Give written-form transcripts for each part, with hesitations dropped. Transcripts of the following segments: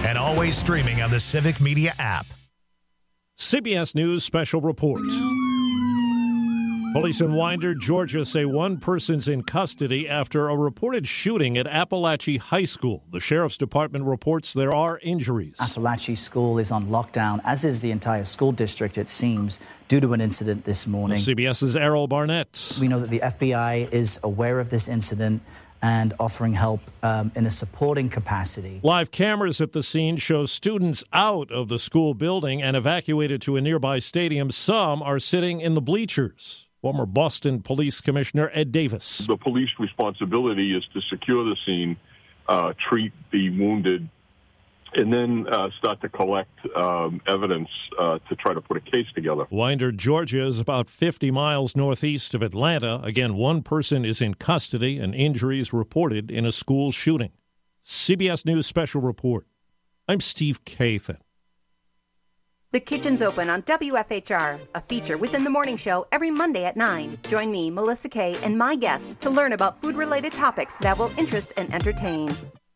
and always streaming on the Civic Media app. CBS News Special Report. Police in Winder, Georgia say one person's in custody after a reported shooting at Appalachia High School. The Sheriff's Department reports there are injuries. Appalachia School is on lockdown, as is the entire school district, it seems, due to an incident this morning. CBS's Errol Barnett. We know that the FBI is aware of this incident and offering help in a supporting capacity. Live cameras at the scene show students out of the school building and evacuated to a nearby stadium. Some are sitting in the bleachers. Former Boston Police Commissioner Ed Davis. The police responsibility is to secure the scene, treat the wounded, and then start to collect evidence to try to put a case together. Winder, Georgia is about 50 miles northeast of Atlanta. Again, one person is in custody and injuries reported in a school shooting. CBS News Special Report. I'm Steve Kathan. The Kitchen's open on WFHR, a feature within the morning show every Monday at 9. Join me, Melissa Kay, and my guests to learn about food-related topics that will interest and entertain.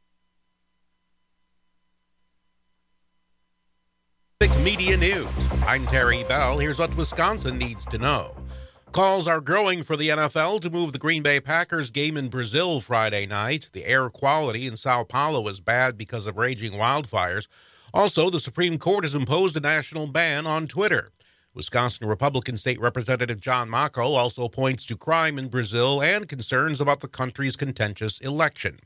Civic Media News. I'm Terry Bell. Here's what Wisconsin needs to know. Calls are growing for the NFL to move the Green Bay Packers game in Brazil Friday night. The air quality in Sao Paulo is bad because of raging wildfires. Also, the Supreme Court has imposed a national ban on Twitter. Wisconsin Republican State Representative John Mako also points to crime in Brazil and concerns about the country's contentious election.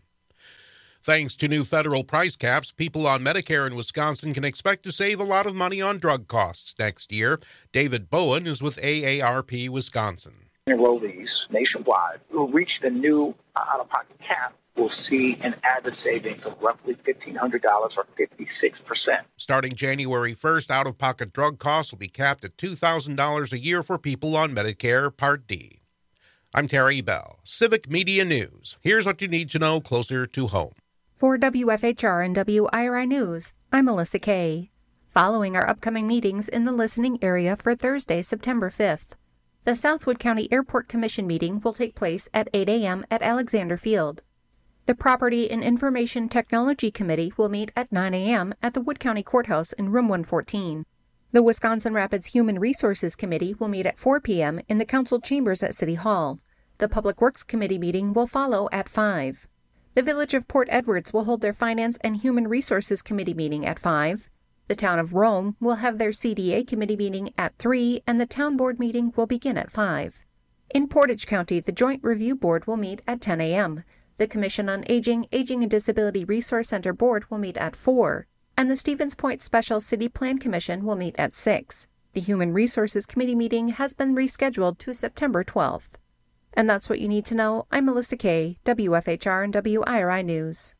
Thanks to new federal price caps, people on Medicare in Wisconsin can expect to save a lot of money on drug costs next year. David Bowen is with AARP Wisconsin. Enrollees nationwide who reach the new out-of-pocket cap will see an added savings of roughly $1,500 or 56%. Starting January 1st, out-of-pocket drug costs will be capped at $2,000 a year for people on Medicare Part D. I'm Terry Bell, Civic Media News. Here's what you need to know closer to home. For WFHR and WIRI News, I'm Melissa Kay. Following our upcoming meetings in the listening area for Thursday, September 5th, the Southwood County Airport Commission meeting will take place at 8 a.m. at Alexander Field. The Property and Information Technology Committee will meet at 9 a.m. at the Wood County Courthouse in Room 114. The Wisconsin Rapids Human Resources Committee will meet at 4 p.m. in the Council Chambers at City Hall. The Public Works Committee meeting will follow at 5. The Village of Port Edwards will hold their Finance and Human Resources Committee meeting at 5. The Town of Rome will have their CDA Committee meeting at 3, and the Town Board meeting will begin at 5. In Portage County, the Joint Review Board will meet at 10 a.m. The Commission on Aging and Disability Resource Center Board will meet at 4, and the Stevens Point Special City Plan Commission will meet at 6. The Human Resources Committee meeting has been rescheduled to September 12th. And that's what you need to know. I'm Melissa Kay, WFHR and WIRI News.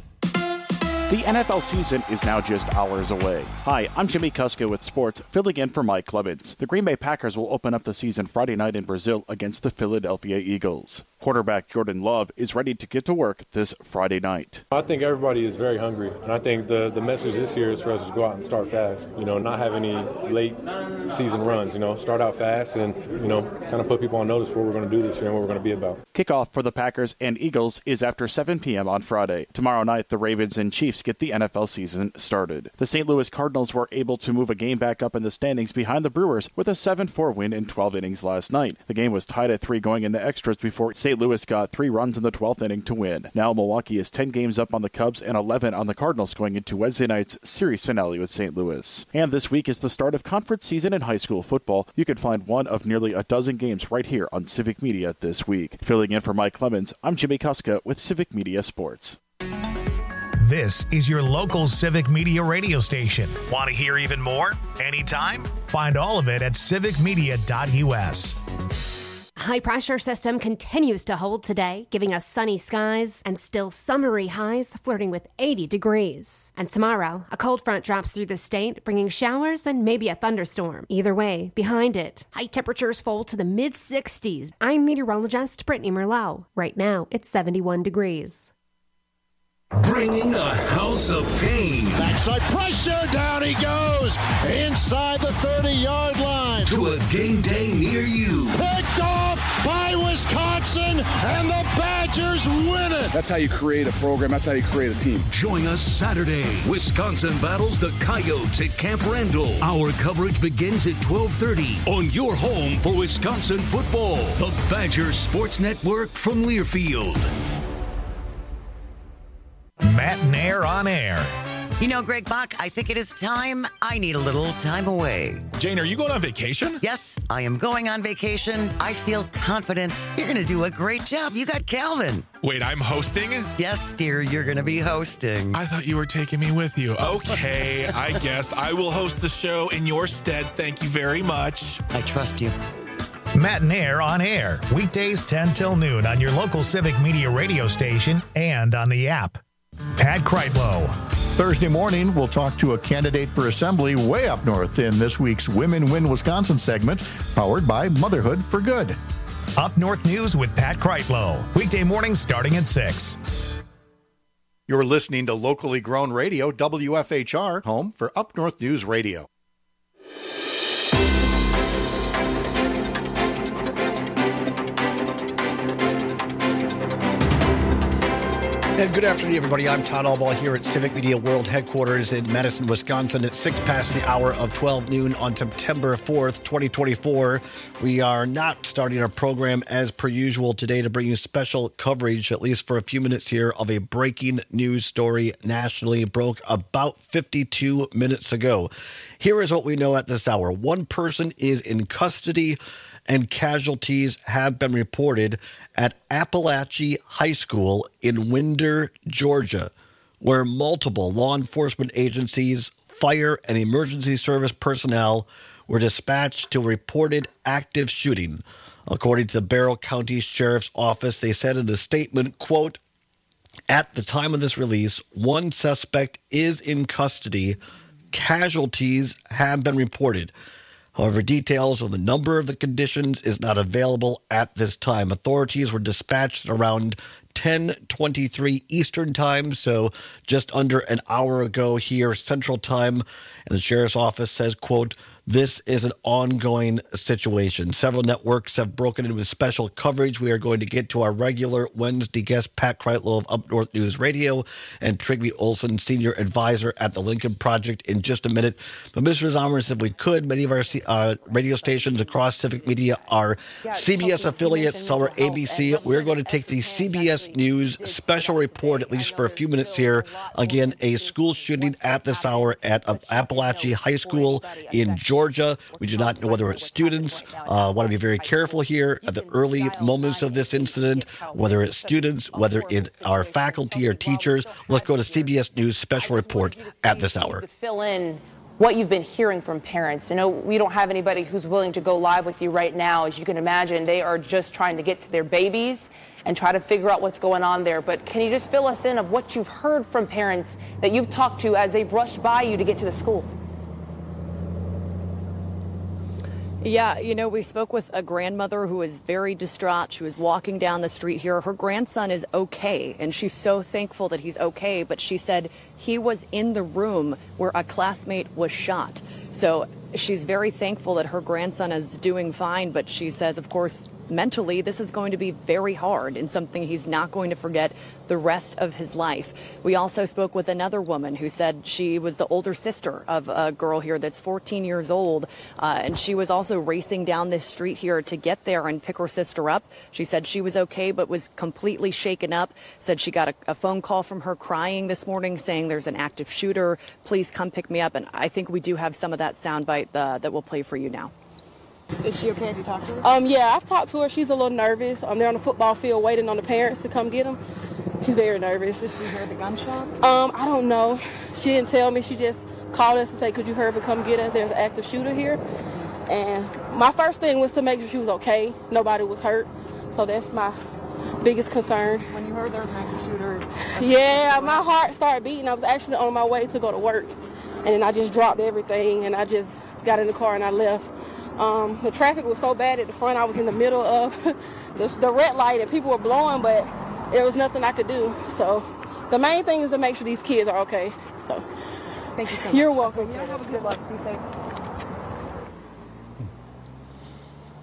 The NFL season is now just hours away. Hi, I'm Jimmy Kuska with sports, filling in for Mike Clemens. The Green Bay Packers will open up the season Friday night in Brazil against the Philadelphia Eagles. Quarterback Jordan Love is ready to get to work this Friday night. I think everybody is very hungry, and I think the message this year is for us to go out and start fast. Not have any late season runs. Start out fast and, kind of put people on notice for what we're going to do this year and what we're going to be about. Kickoff for the Packers and Eagles is after 7 p.m. on Friday. Tomorrow night, the Ravens and Chiefs get the NFL season started. The St. Louis Cardinals were able to move a game back up in the standings behind the Brewers with a 7-4 win in 12 innings last night. The game was tied at 3 going into extras before St. Louis got 3 runs in the 12th inning to win. Now Milwaukee is 10 games up on the Cubs and 11 on the Cardinals going into Wednesday night's series finale with St. Louis. And this week is the start of conference season in high school football. You can find one of nearly a dozen games right here on Civic Media this week. Filling in for Mike Clemens, I'm Jimmy Kuska with Civic Media Sports. This is your local Civic Media radio station. Want to hear even more? Anytime? Find all of it at civicmedia.us. High-pressure system continues to hold today, giving us sunny skies and still summery highs flirting with 80 degrees. And tomorrow, a cold front drops through the state, bringing showers and maybe a thunderstorm. Either way, behind it, high temperatures fall to the mid-60s. I'm meteorologist Brittany Merlot. Right now, it's 71 degrees. Bringing a house of pain. Backside pressure, down he goes, inside the 30-yard line. To a game day near you. Picked off by Wisconsin, and the Badgers win it. That's how you create a program. That's how you create a team. Join us Saturday. Wisconsin battles the Coyotes at Camp Randall. Our coverage begins at 12:30 on your home for Wisconsin football. The Badger Sports Network from Learfield. Matt Nair on air. You know, Greg Bach, I think it is time I need a little time away. Jane, are you going on vacation? Yes, I am going on vacation. I feel confident. You're going to do a great job. You got Calvin. Wait, I'm hosting? Yes, dear, you're going to be hosting. I thought you were taking me with you. Okay, I guess I will host the show in your stead. Thank you very much. I trust you. Matt Nair on air. Weekdays 10 till noon on your local Civic Media radio station and on the app. Pat Kreitlow. Thursday morning, we'll talk to a candidate for assembly way up north in this week's Women Win Wisconsin segment, powered by Motherhood for Good. Up North News with Pat Kreitlow. Weekday mornings starting at 6. You're listening to locally grown radio, WFHR, home for Up North News Radio. And good afternoon, everybody. I'm Todd Albaugh here at Civic Media World Headquarters in Madison, Wisconsin at 6 past the hour of 12 noon on September 4th, 2024. We are not starting our program as per usual today to bring you special coverage, at least for a few minutes here, of a breaking news story nationally. Broke about 52 minutes ago. Here is what we know at this hour. One person is in custody and casualties have been reported at Appalachia High School in Winder, Georgia, where multiple law enforcement agencies, fire, and emergency service personnel were dispatched to a reported active shooting. According to the Barrow County Sheriff's Office, they said in a statement, quote, "At the time of this release, one suspect is in custody. Casualties have been reported. However, details on the number of the conditions is not available at this time." Authorities were dispatched around 10:23 Eastern Time, so just under an hour ago here Central Time. And the Sheriff's Office says, quote, "This is an ongoing situation. Several networks have broken in with special coverage. We are going to get to our regular Wednesday guest, Pat Kreitlow of Up North News Radio, and Trygve Olsen, Senior Advisor at the Lincoln Project, in just a minute. But Mr. Zomers, if we could, many of our radio stations across Civic Media are CBS affiliates, some are ABC. We're going to take the CBS News special report, at least for a few minutes here. Again, a school shooting at this hour at Appalachia High School in Georgia. We do not know whether it's students. Want to be very careful here at the early moments of this incident, whether it's students, whether it's our faculty or teachers. Let's go to CBS News special report at this hour. To fill in what you've been hearing from parents. We don't have anybody who's willing to go live with you right now. As you can imagine, they are just trying to get to their babies and try to figure out what's going on there. But can you just fill us in of what you've heard from parents that you've talked to as they've rushed by you to get to the school? Yeah, we spoke with a grandmother who is very distraught. She was walking down the street here. Her grandson is okay, and she's so thankful that he's okay. But she said he was in the room where a classmate was shot. So she's very thankful that her grandson is doing fine. But she says, of course, mentally, this is going to be very hard and something he's not going to forget the rest of his life. We also spoke with another woman who said she was the older sister of a girl here that's 14 years old, and she was also racing down this street here to get there and pick her sister up. She said she was okay, but was completely shaken up. Said she got a phone call from her crying this morning saying there's an active shooter. Please come pick me up. And I think we do have some of that soundbite that we'll play for you now. Is she okay? Have you talked to her? Yeah, I've talked to her. She's a little nervous. They're on the football field waiting on the parents to come get them. She's very nervous. Did she hear the gunshot? I don't know. She didn't tell me. She just called us and said, "Could you hurry up and come get us? There's an active shooter here." And my first thing was to make sure she was okay. Nobody was hurt. So that's my biggest concern. When you heard there was an active shooter? Yeah, my heart started beating. I was actually on my way to go to work. And then I just dropped everything and I just got in the car and I left. The traffic was so bad at the front. I was in the middle of the red light and people were blowing, but there was nothing I could do. So the main thing is to make sure these kids are okay. So thank you so much. You're welcome. Have a good luck. Be safe.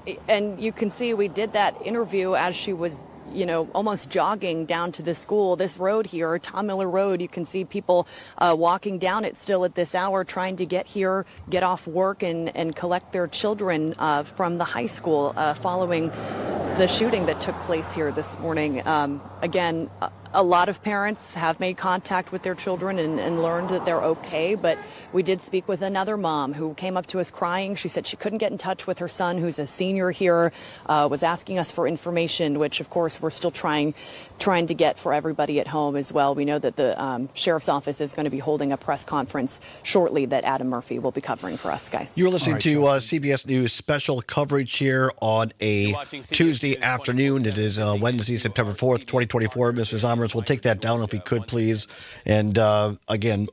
And you can see we did that interview as she was, almost jogging down to the school. This road here, Tom Miller Road, you can see people walking down it still at this hour, trying to get here, get off work and collect their children from the high school following the shooting that took place here this morning. Again, a lot of parents have made contact with their children and learned that they're okay, but we did speak with another mom who came up to us crying. She said she couldn't get in touch with her son, who's a senior here, was asking us for information, which of course we're still trying to get for everybody at home as well. We know that the sheriff's office is going to be holding a press conference shortly that Adam Murphy will be covering for us, guys. You're listening to CBS News special coverage here on a Tuesday afternoon. It is Wednesday, September 4th, 2024. Mr. Zommers, we'll take that down if we could, please. And again,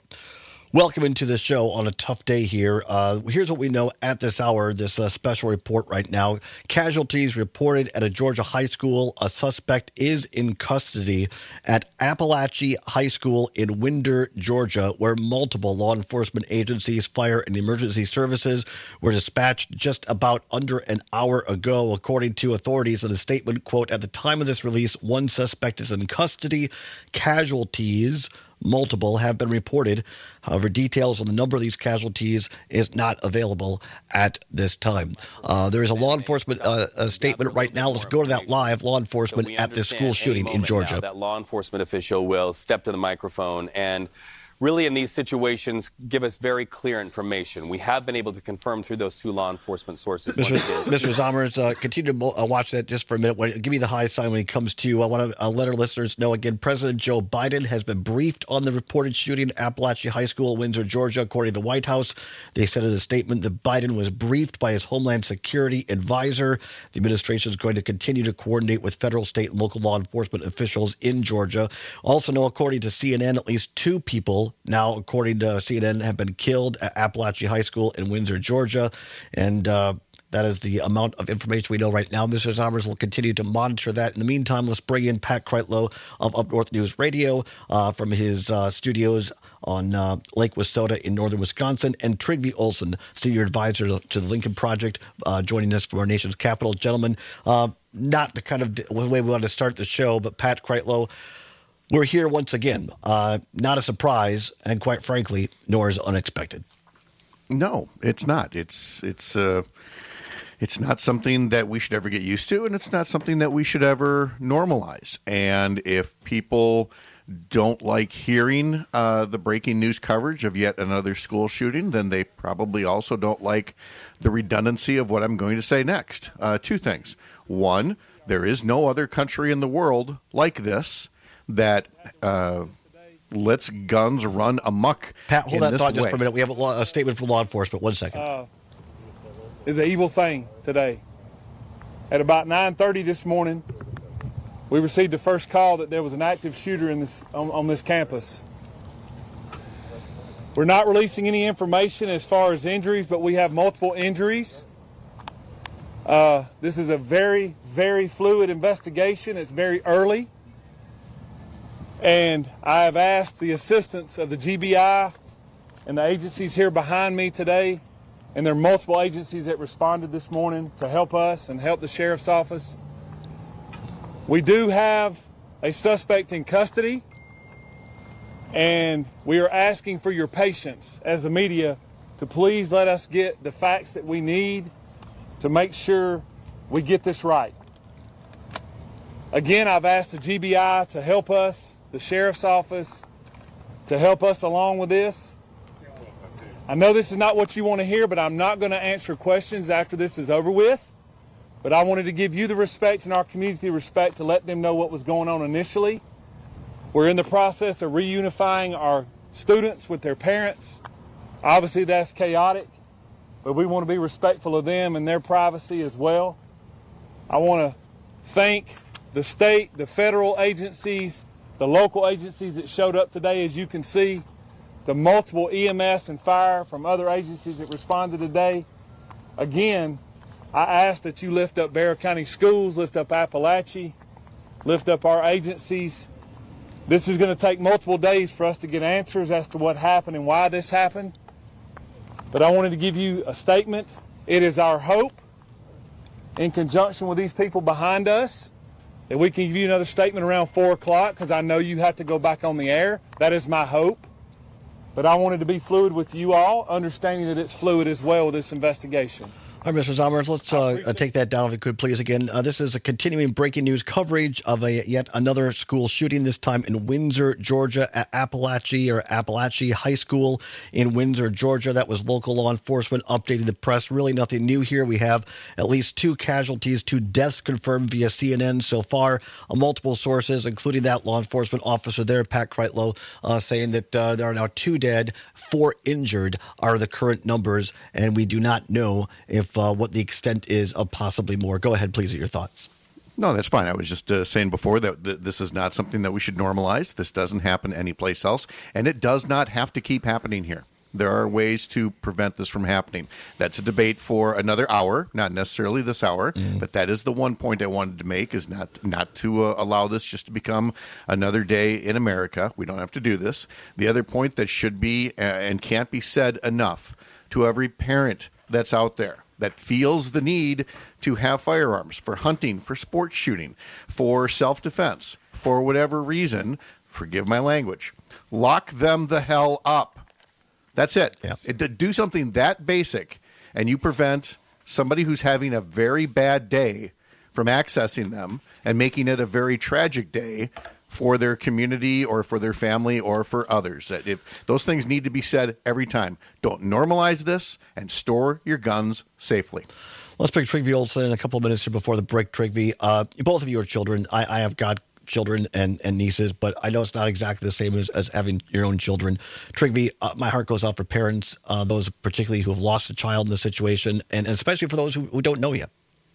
welcome into the show on a tough day here. Here's what we know at this hour, this special report right now. Casualties reported at a Georgia high school. A suspect is in custody at Appalachia High School in Winder, Georgia, where multiple law enforcement agencies, fire and emergency services were dispatched just about under an hour ago. According to authorities in a statement, quote, at the time of this release, one suspect is in custody. Casualties, multiple, have been reported. However, details on the number of these casualties is not available at this time. There is a law enforcement statement right now. Let's go to that live. Law enforcement at this school shooting in Georgia. That law enforcement official will step to the microphone and really in these situations give us very clear information. We have been able to confirm through those two law enforcement sources. Mr. Zommers, continue to watch that just for a minute. Give me the high sign when it comes to, I want to let our listeners know again, President Joe Biden has been briefed on the reported shooting at Appalachia High School in Windsor, Georgia. According to the White House, they said in a statement that Biden was briefed by his Homeland Security advisor. The administration is going to continue to coordinate with federal, state, and local law enforcement officials in Georgia. Also know, according to CNN, at least two people now, according to CNN, have been killed at Appalachia High School in Windsor, Georgia. And that is the amount of information we know right now. Mr. Zommers will continue to monitor that. In the meantime, let's bring in Pat Kreitlow of Up North News Radio from his studios on Lake Wissota in northern Wisconsin, and Trygve Olsen, senior advisor to the Lincoln Project, joining us from our nation's capital. Gentlemen, not the kind of way we want to start the show, but Pat Kreitlow, we're here once again. Not a surprise, and quite frankly, nor is unexpected. No, it's not. It's not something that we should ever get used to, and it's not something that we should ever normalize. And if people don't like hearing the breaking news coverage of yet another school shooting, then they probably also don't like the redundancy of what I'm going to say next. Two things. One, there is no other country in the world like this that lets guns run amok. Pat, hold that thought just for a minute. We have a statement from law enforcement. 1 second. It's an evil thing today. At about 9:30 this morning, we received the first call that there was an active shooter on this campus. We're not releasing any information as far as injuries, but we have multiple injuries. This is a very, very fluid investigation. It's very early. And I have asked the assistance of the GBI and the agencies here behind me today, and there are multiple agencies that responded this morning to help us and help the sheriff's office. We do have a suspect in custody, and we are asking for your patience as the media to please let us get the facts that we need to make sure we get this right. Again, I've asked the GBI to help us, the sheriff's office, to help us along with this. I know this is not what you want to hear, but I'm not going to answer questions after this is over with. But I wanted to give you the respect and our community respect to let them know what was going on initially. We're in the process of reunifying our students with their parents. Obviously, that's chaotic, but we want to be respectful of them and their privacy as well. I want to thank the state, the federal agencies, the local agencies that showed up today, as you can see, the multiple EMS and fire from other agencies that responded today. Again, I ask that you lift up Barrow County Schools, lift up Appalachia, lift up our agencies. This is going to take multiple days for us to get answers as to what happened and why this happened. But I wanted to give you a statement. It is our hope in conjunction with these people behind us, that we can give you another statement around 4 o'clock, because I know you have to go back on the air. That is my hope. But I wanted to be fluid with you all, understanding that it's fluid as well with this investigation. All right, Mr. Zommers, let's take that down if you could, please. Again, this is a continuing breaking news coverage of yet another school shooting, this time in Windsor, Georgia, at Appalachia High School in Windsor, Georgia. That was local law enforcement updating the press. Really nothing new here. We have at least 2 casualties, 2 deaths confirmed via CNN so far. Multiple sources, including that law enforcement officer there, Pat Kreitlow, saying that there are now 2 dead, 4 injured are the current numbers, and we do not know if what the extent is of possibly more. Go ahead, please, with your thoughts. No, that's fine. I was just saying before that this is not something that we should normalize. This doesn't happen anyplace else, and it does not have to keep happening here. There are ways to prevent this from happening. That's a debate for another hour, not necessarily this hour, but that is the one point I wanted to make, is not to allow this just to become another day in America. We don't have to do this. The other point that should be and can't be said enough to every parent that's out there that feels the need to have firearms for hunting, for sports shooting, for self-defense, for whatever reason, forgive my language, lock them the hell up. That's it. Yeah. Do something that basic, and you prevent somebody who's having a very bad day from accessing them and making it a very tragic day for their community or for their family or for others. That if those things need to be said every time. Don't normalize this, and store your guns safely. Let's bring Trygve Olsen in a couple of minutes here before the break. Trygve, both of you are children. I have godchildren and nieces, but I know it's not exactly the same as having your own children. Trygve, my heart goes out for parents, those particularly who have lost a child in this situation, and especially for those who don't know you.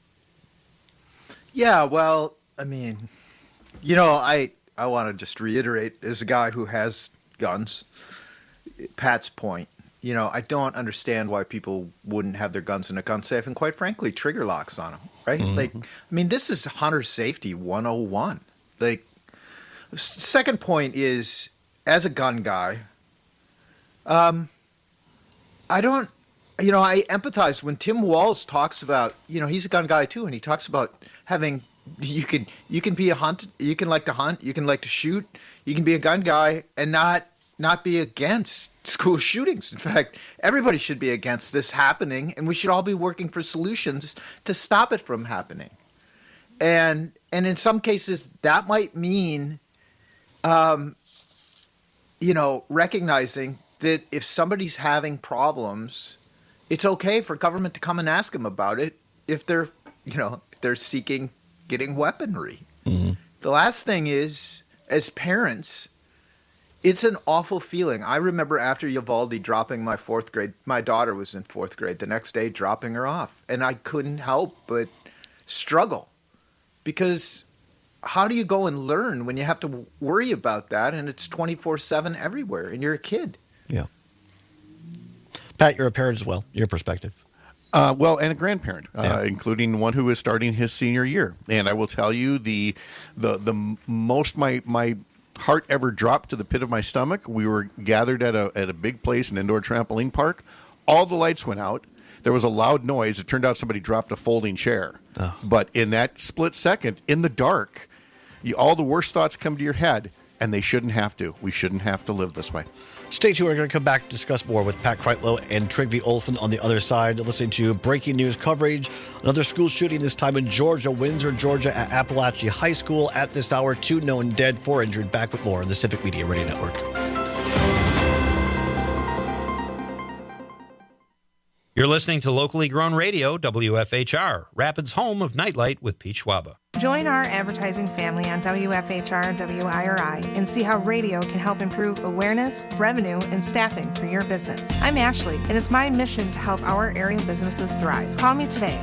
Yeah, well, I mean, I want to just reiterate, as a guy who has guns, Pat's point, I don't understand why people wouldn't have their guns in a gun safe, and quite frankly, trigger locks on them, right? Mm-hmm. This is hunter safety 101. Second point is, as a gun guy, I empathize when Tim Walz talks about, he's a gun guy too, and he talks about having, you can be a hunt, you can like to hunt, you can like to shoot, you can be a gun guy and not be against school shootings. In fact, everybody should be against this happening, and we should all be working for solutions to stop it from happening. And in some cases, that might mean, recognizing that if somebody's having problems, it's okay for government to come and ask them about it if they're seeking getting weaponry. Mm-hmm. The last thing is, as parents, it's an awful feeling. I remember after Uvalde dropping my 4th grade, my daughter was in 4th grade, the next day dropping her off. And I couldn't help but struggle, because how do you go and learn when you have to worry about that, and it's 24/7 everywhere, and you're a kid? Yeah. Pat, you're a parent as well. Your perspective. Well, and a grandparent, including one who is starting his senior year. And I will tell you, the most my heart ever dropped to the pit of my stomach. We were gathered at a big place, an indoor trampoline park. All the lights went out. There was a loud noise. It turned out somebody dropped a folding chair. Oh. But in that split second, in the dark, all the worst thoughts come to your head, and they shouldn't have to. We shouldn't have to live this way. Stay tuned. We're going to come back to discuss more with Pat Kreitlow and Trygve Olsen on the other side. Listening to breaking news coverage. Another school shooting, this time in Georgia, Windsor, Georgia, at Appalachia High School. At this hour, 2 known dead, 4 injured. Back with more on the Civic Media Radio Network. You're listening to locally grown radio, WFHR, Rapids' home of Nightlight with Pete Schwaba. Join our advertising family on WFHR WIRI and see how radio can help improve awareness, revenue, and staffing for your business. I'm Ashley, and it's my mission to help our area businesses thrive. Call me today,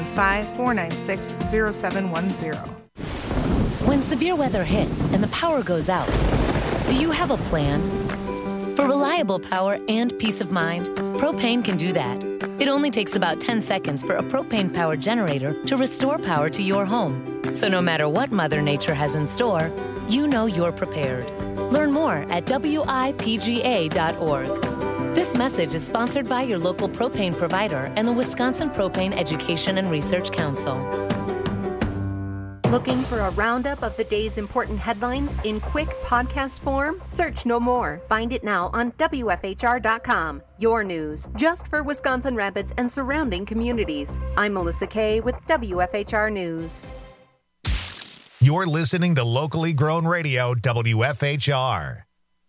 715-496-0710. When severe weather hits and the power goes out, do you have a plan? For reliable power and peace of mind, Propane can do that. It only takes about 10 seconds for a propane-powered generator to restore power to your home. So no matter what Mother Nature has in store, you know you're prepared. Learn more at WIPGA.org. This message is sponsored by your local propane provider and the Wisconsin Propane Education and Research Council. Looking for a roundup of the day's important headlines in quick podcast form? Search No More. Find it now on WFHR.com. Your news, just for Wisconsin Rapids and surrounding communities. I'm Melissa Kay with WFHR News. You're listening to locally grown radio, WFHR.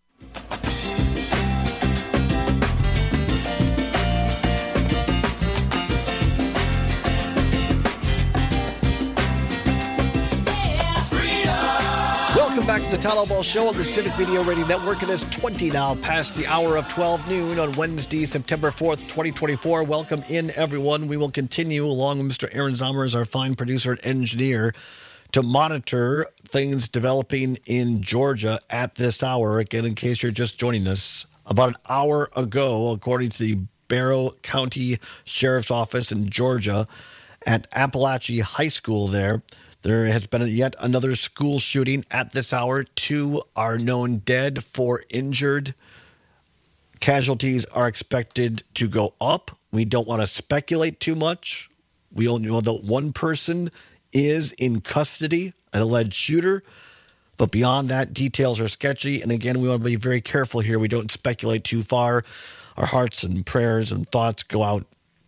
Welcome back to the Town Hall Ball Show on the Civic Media Radio Network. It is 20 now past the hour of 12 noon on Wednesday, September 4th, 2024. Welcome in, everyone. We will continue along with Mr. Aaron Zomer as our fine producer and engineer to monitor things developing in Georgia at this hour. Again, in case you're just joining us, about an hour ago, according to the Barrow County Sheriff's Office in Georgia at Appalachia High School there has been yet another school shooting at this hour. 2 are known dead, 4 injured. Casualties are expected to go up. We don't want to speculate too much. We only know that one person is in custody, an alleged shooter. But beyond that, details are sketchy. And again, we want to be very careful here. We don't speculate too far. Our hearts and prayers and thoughts go out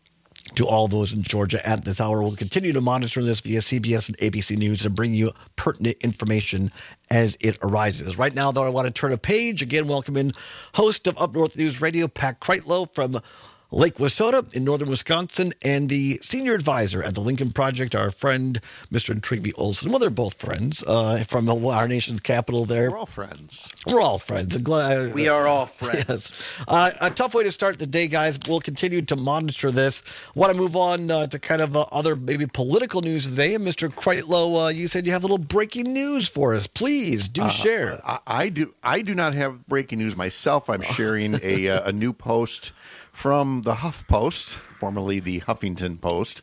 to all those in Georgia at this hour. We'll continue to monitor this via CBS and ABC News and bring you pertinent information as it arises. Right now, though, I want to turn a page. Again, welcome in host of Up North News Radio, Pat Kreitlow from Lake Wissota in northern Wisconsin, and the senior advisor at the Lincoln Project, our friend, Mr. Trygve Olsen. Well, they're both friends from our nation's capital there. We're all friends. We're all friends. We are all friends. Yes. A tough way to start the day, guys. We'll continue to monitor this. Want to move on to kind of other maybe political news today. And Mr. Kreitlow, you said you have a little breaking news for us. Please do share. I do not have breaking news myself. I'm sharing a new post from the HuffPost, formerly the Huffington Post,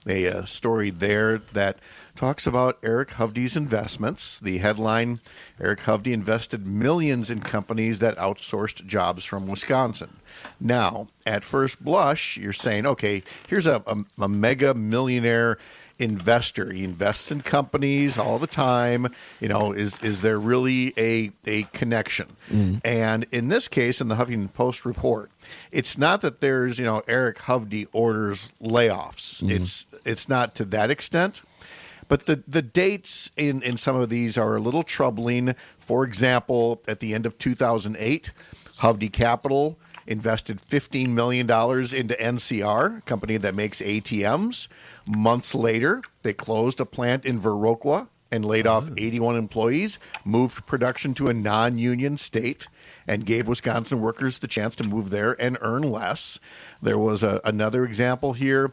a story there that talks about Eric Hovde's investments. The headline, Eric Hovde invested millions in companies that outsourced jobs from Wisconsin. Now, at first blush, you're saying, okay, here's a mega millionaire investor. He invests in companies all the time. You know, is there really a connection? And in this case, in the Huffington Post report, it's not that there's, Eric Hovde orders layoffs. It's not to that extent. But the dates in some of these are a little troubling. For example, at the end of 2008, Hovde Capital invested $15 million into NCR, a company that makes ATMs. Months later, they closed a plant in Viroqua and laid off 81 employees, moved production to a non-union state, and gave Wisconsin workers the chance to move there and earn less. There was another example here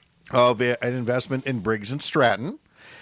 of an investment in Briggs & Stratton,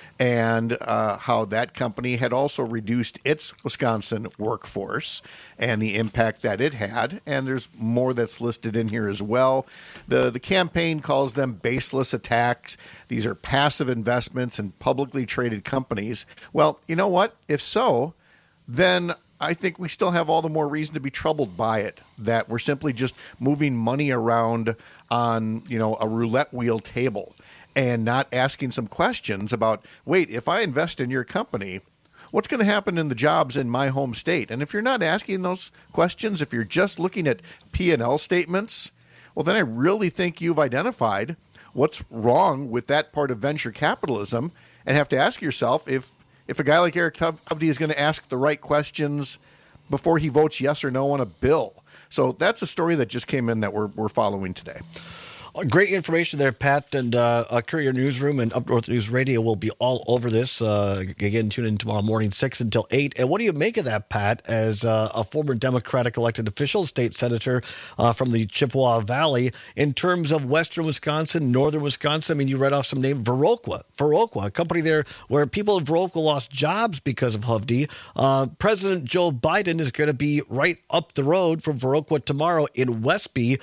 and how that company had also reduced its Wisconsin workforce and the impact that it had. And there's more that's listed in here as well. The campaign calls them baseless attacks. These are passive investments in publicly traded companies. Well, you know what? If so, then I think we still have all the more reason to be troubled by it, that we're simply just moving money around on, a roulette wheel table, and not asking some questions about, wait, if I invest in your company, what's going to happen in the jobs in my home state? And if you're not asking those questions, if you're just looking at P&L statements, well, then I really think you've identified what's wrong with that part of venture capitalism, and have to ask yourself if a guy like Eric Hovde is going to ask the right questions before he votes yes or no on a bill. So that's a story that just came in that we're following today. Great information there, Pat, and Courier Newsroom and Up North News Radio will be all over this. Again, tune in tomorrow morning, 6 until 8. And what do you make of that, Pat, as a former Democratic elected official, state senator from the Chippewa Valley, in terms of western Wisconsin, northern Wisconsin? I mean, you read off some name, Viroqua, a company there where people in Viroqua lost jobs because of Hovde. President Joe Biden is going to be right up the road from Viroqua tomorrow in Westby.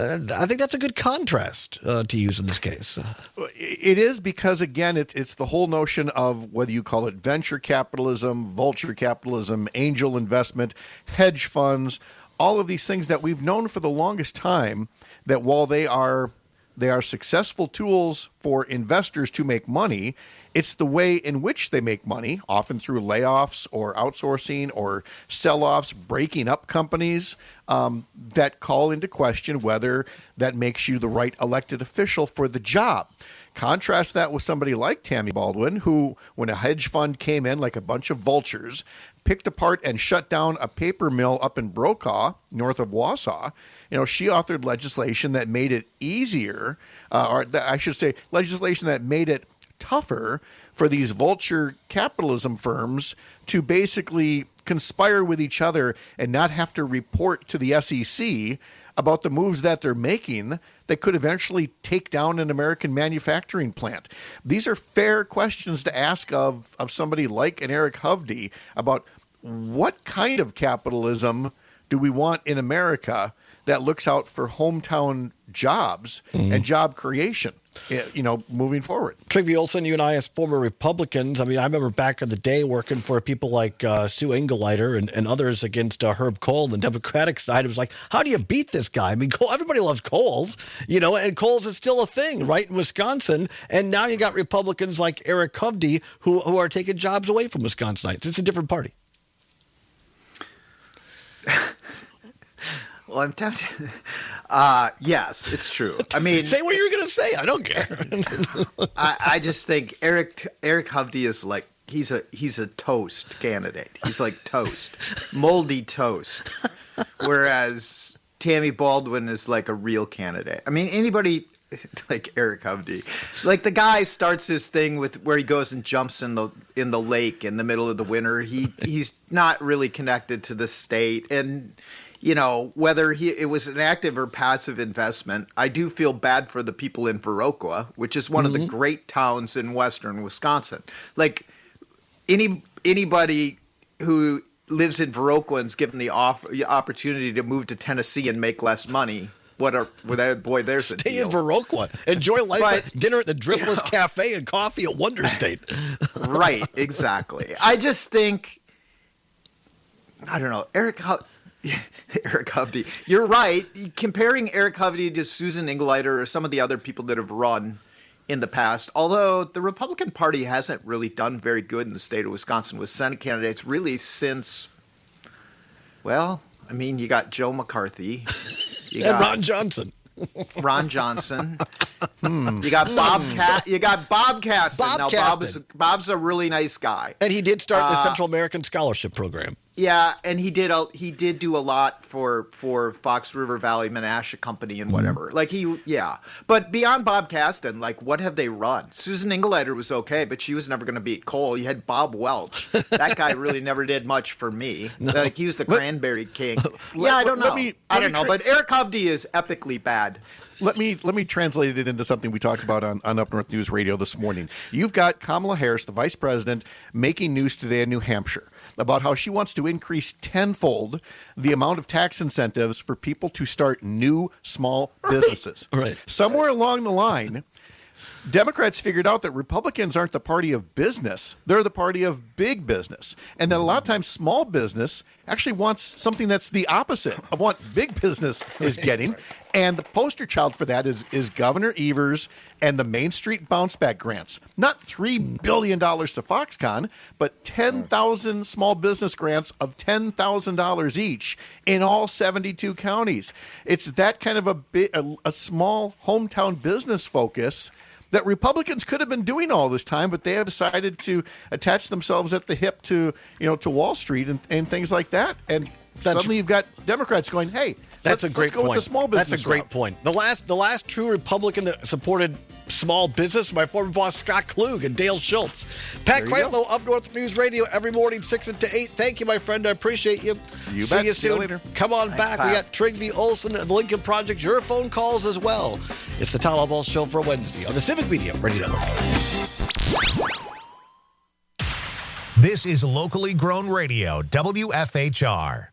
I think that's a good contrast to use in this case. It is, because, again, it's the whole notion of whether you call it venture capitalism, vulture capitalism, angel investment, hedge funds. all of these things that we've known for the longest time, that while they are successful tools for investors to make money, it's the way in which they make money, often through layoffs or outsourcing or sell-offs, breaking up companies, that call into question whether that makes you the right elected official for the job. Contrast that with somebody like Tammy Baldwin, who, when a hedge fund came in like a bunch of vultures, picked apart and shut down a paper mill up in Brokaw, north of Wausau. She authored legislation that made it easier, legislation that made it tougher for these vulture capitalism firms to basically conspire with each other and not have to report to the SEC about the moves that they're making that could eventually take down an American manufacturing plant. These are fair questions to ask of somebody like an Eric Hovde about what kind of capitalism do we want in America that looks out for hometown jobs and job creation, moving forward. Trygve Olsen, you and I as former Republicans, I remember back in the day working for people like Sue Engelleiter and others against Herb Kohl on the Democratic side. It was like, how do you beat this guy? Everybody loves Kohl's, and Kohl's is still a thing, right, in Wisconsin. And now you got Republicans like Eric Hovde who are taking jobs away from Wisconsinites. It's a different party. Well, I'm tempted. Yes, it's true. Say what you're going to say. I don't care. I just think Eric Hovde is like he's a toast candidate. He's like toast, moldy toast. Whereas Tammy Baldwin is like a real candidate. Anybody like Eric Hovde, like the guy starts his thing with where he goes and jumps in the lake in the middle of the winter. He's not really connected to the state and. Whether it was an active or passive investment, I do feel bad for the people in Viroqua, which is one of the great towns in western Wisconsin. Like anybody who lives in Viroqua and is given the opportunity to move to Tennessee and make less money. There's a Stay deal. in Viroqua. Enjoy life. Dinner at the Dripless Cafe and coffee at Wonder State. Right, exactly. I just think, I don't know, Eric Hovde. You're right. Comparing Eric Hovde to Susan Engelleiter or some of the other people that have run in the past, although the Republican Party hasn't really done very good in the state of Wisconsin with Senate candidates really since, you got Joe McCarthy. You got Ron Johnson. You got Bob Caston. Bob's a really nice guy. And he did start the Central American Scholarship Program. Yeah, and he did do a lot for Fox River Valley Menasha Company and whatever. But beyond Bob Caston, what have they run? Susan Engelleiter was okay, but she was never going to beat Kohl. You had Bob Welch. That guy really never did much for me. No. He was the Cranberry King. I don't know. I don't know, but Eric Hovde is epically bad. Let me translate it into something we talked about on Up North News Radio this morning. You've got Kamala Harris, the vice president, making news today in New Hampshire about how she wants to increase tenfold the amount of tax incentives for people to start new small businesses. Right. Somewhere along the line, Democrats figured out that Republicans aren't the party of business. They're the party of big business. And that a lot of times small business actually wants something that's the opposite of what big business is getting. And the poster child for that is Governor Evers and the Main Street Bounce Back grants. Not $3 billion to Foxconn, but 10,000 small business grants of $10,000 each in all 72 counties. It's that kind of a small hometown business focus that Republicans could have been doing all this time, but they have decided to attach themselves at the hip to Wall Street and things like that. And suddenly you've got Democrats going, "Hey, that's a great point. With the small business That's a great route. point. The last true Republican that supported small business, my former boss Scott Klug and Dale Schultz. Pat Kreitlow, Up North News Radio, every morning 6 to 8. Thank you, my friend. I appreciate you. You See bet. you See you soon. later. Come on back. Pat. We got Trygve Olsen and the Lincoln Project. Your phone calls as well. It's the Tyler Ball Show for Wednesday on the Civic Media Radio Network. This is locally grown radio, WFHR.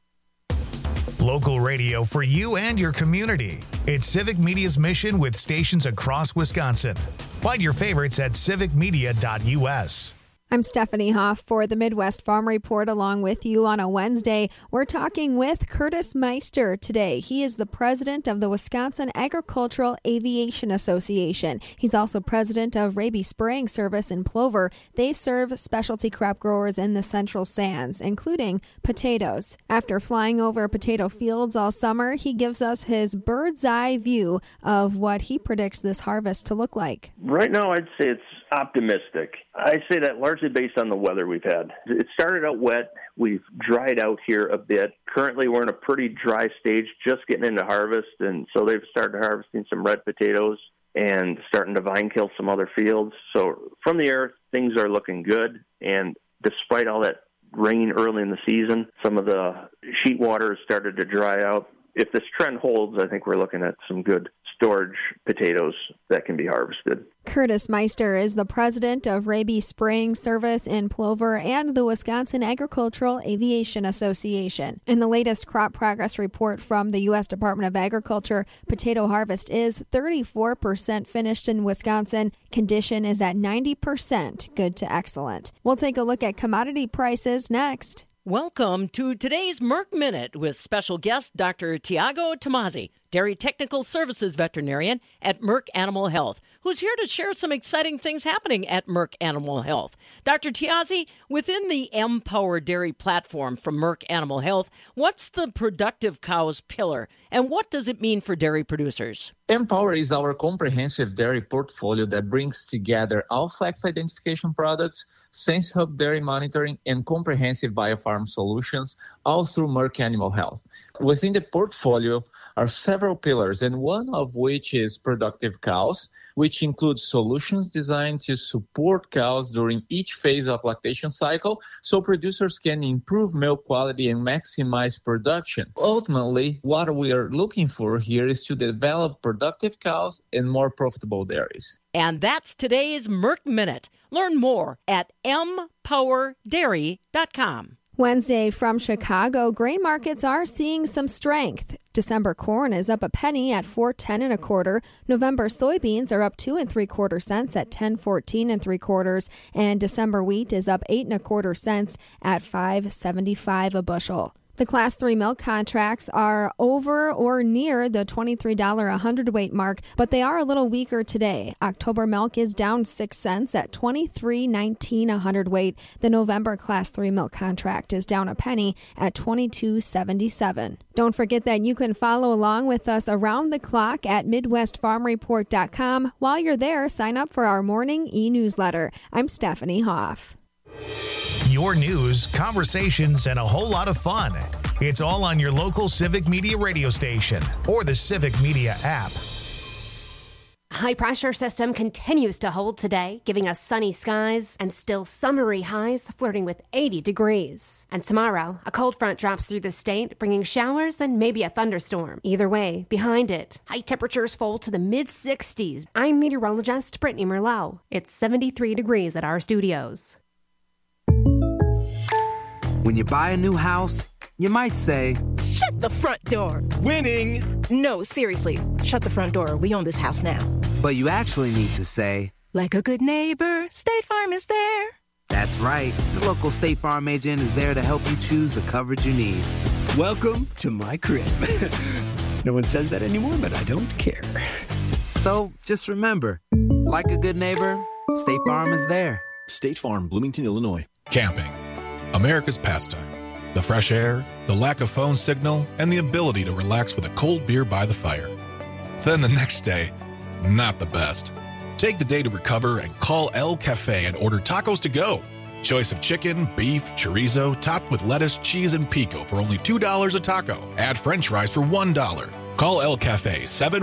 Local radio for you and your community. It's Civic Media's mission with stations across Wisconsin. Find your favorites at civicmedia.us. I'm Stephanie Hoff for the Midwest Farm Report along with you on a Wednesday. We're talking with Curtis Meister today. He is the president of the Wisconsin Agricultural Aviation Association. He's also president of Raby Spraying Service in Plover. They serve specialty crop growers in the Central Sands, including potatoes. After flying over potato fields all summer, he gives us his bird's eye view of what he predicts this harvest to look like. Right now, I'd say it's optimistic. I say that largely based on the weather we've had. It started out wet. We've dried out here a bit. Currently, we're in a pretty dry stage, just getting into harvest, and so they've started harvesting some red potatoes and starting to vine kill some other fields. So from the air, things are looking good, and despite all that rain early in the season, some of the sheet water has started to dry out. If this trend holds, I think we're looking at some good storage potatoes that can be harvested. Curtis Meister is the president of Raby Spraying Service in Plover and the Wisconsin Agricultural Aviation Association. In the latest crop progress report from the U.S. Department of Agriculture, potato harvest is 34% finished in Wisconsin. Condition is at 90%, good to excellent. We'll take a look at commodity prices next. Welcome to today's Merck Minute with special guest Dr. Tiago Tomasi, Dairy Technical Services Veterinarian at Merck Animal Health, who's here to share some exciting things happening at Merck Animal Health. Dr. Tiazi, within the Empower Dairy platform from Merck Animal Health, what's the Productive Cows pillar, and what does it mean for dairy producers? Empower is our comprehensive dairy portfolio that brings together Allflex identification products, SenseHub dairy monitoring, and comprehensive biofarm solutions, all through Merck Animal Health. Within the portfolio are several pillars, and one of which is Productive Cows, which includes solutions designed to support cows during each phase of lactation cycle so producers can improve milk quality and maximize production. Ultimately, what we are looking for here is to develop productive cows and more profitable dairies. And that's today's Merck Minute. Learn more at empowerdairy.com. Wednesday from Chicago, grain markets are seeing some strength. December corn is up a penny at $4.10 1/4. November soybeans are up 2 3/4 cents at $10.14 3/4, and December wheat is up 8 1/4 cents at $5.75 a bushel. The Class 3 milk contracts are over or near the $23 a hundredweight mark, but they are a little weaker today. October milk is down 6 cents at $23.19 a hundredweight. The November Class 3 milk contract is down a penny at $22.77. Don't forget that you can follow along with us around the clock at MidwestFarmReport.com. While you're there, sign up for our morning e-newsletter. I'm Stephanie Hoff. Your news, conversations, and a whole lot of fun. It's all on your local Civic Media radio station or the Civic Media app. High pressure system continues to hold today, giving us sunny skies and still summery highs flirting with 80 degrees. And tomorrow, a cold front drops through the state, bringing showers and maybe a thunderstorm. Either way, behind it, high temperatures fall to the mid-60s. I'm meteorologist Brittany Merlot. It's 73 degrees at our studios. When you buy a new house, you might say, "Shut the front door." Winning! No, seriously, shut the front door. We own this house now. But you actually need to say, "Like a good neighbor, State Farm is there." That's right. The local State Farm agent is there to help you choose the coverage you need. Welcome to my crib. No one says that anymore, but I don't care. So just remember, like a good neighbor, State Farm is there. State Farm, Bloomington, Illinois. Camping. America's pastime. The fresh air, the lack of phone signal, and the ability to relax with a cold beer by the fire. Then the next day, not the best. Take the day to recover and call El Cafe and order tacos to go. Choice of chicken, beef, chorizo, topped with lettuce, cheese, and pico for only $2 a taco. Add french fries for $1. Call El Cafe